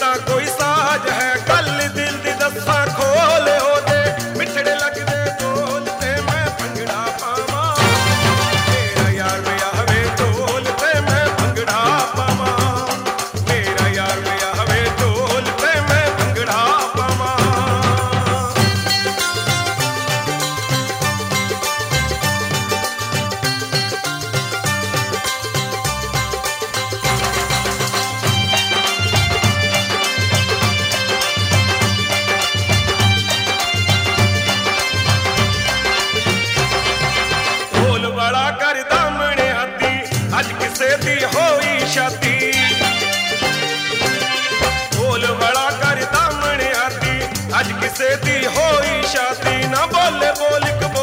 ना कोई साज है, गल दिल दी दस्सा खोले होते मिठड़े लगदे बोल ते मैं भंगड़ा पावां। मेरा यार विआहवे ढोल ते मैं भंगड़ा पावां। मेरा यार विआहवे ढोल ते मैं भंगड़ा पावां। बड़ा कर दामने हाथी अज किसे दी होई शादी। बोल बड़ा कर दामने हाथी अज किसे दी होई शादी। ना बोले बोल